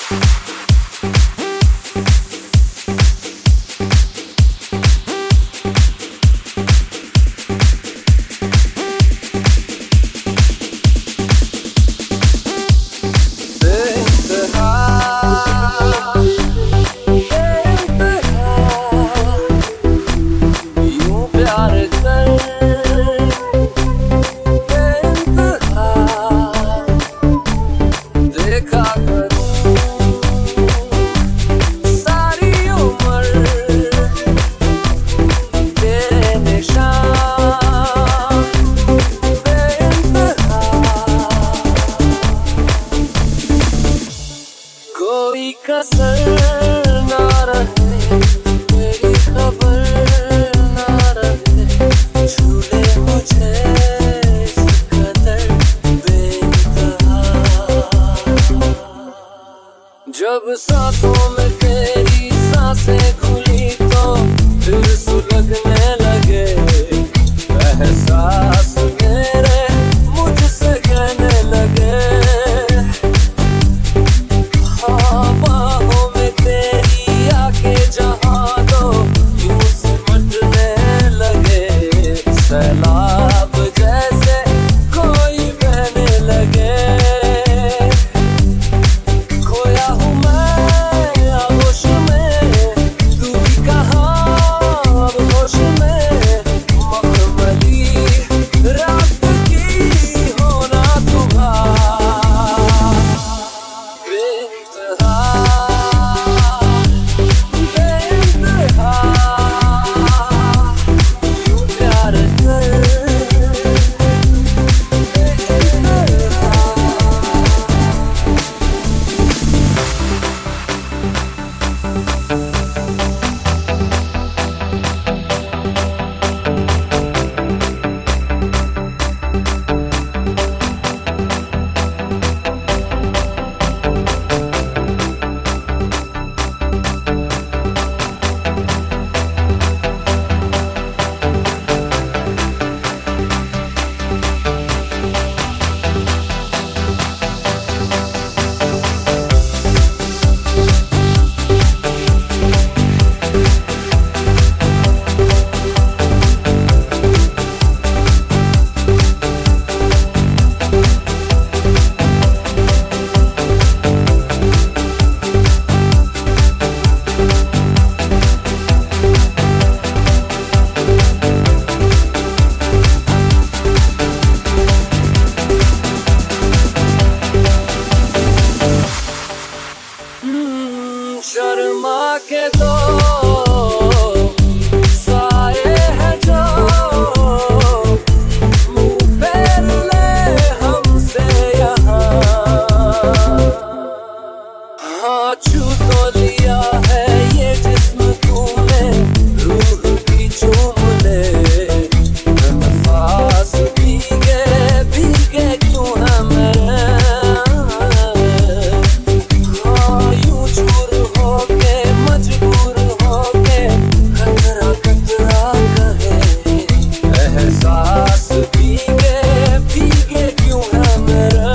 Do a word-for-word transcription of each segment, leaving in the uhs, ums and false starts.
कोई कसर ना रहे, मेरी खबर ना रहे, छूले मुझे इस कदर बेइंतहा। जब सांसों में तेरी सांसें खुली तो दिल सुलगने लगे, एहसास मेरे मुझसे कहने लगे। सैलाब जैसे कोई बहने लगे, खोया हूँ मैं आगोश में, तू भी कहाँ अब होश में। मखमली रात की होना सुबह, बेइंतहा बेइंतहा यूं प्यार शर्मा के दो साए हैं जो मुँह फेर ले हमसे यहाँ। हाँ छू तो लिया है ये जिस्म तूने, रूह भी चूम ले, नफास भीगे भीगे क्यों है मेरे। एहसास भीगे भीगे क्यों है मेरे,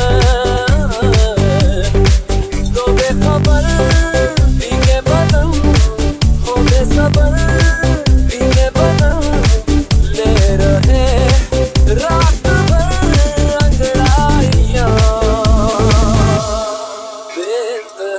तो बेखबर भीगे बदन हो बेसबर, भीगे बदन ले रहे रात भर अंगड़ाइयाँ।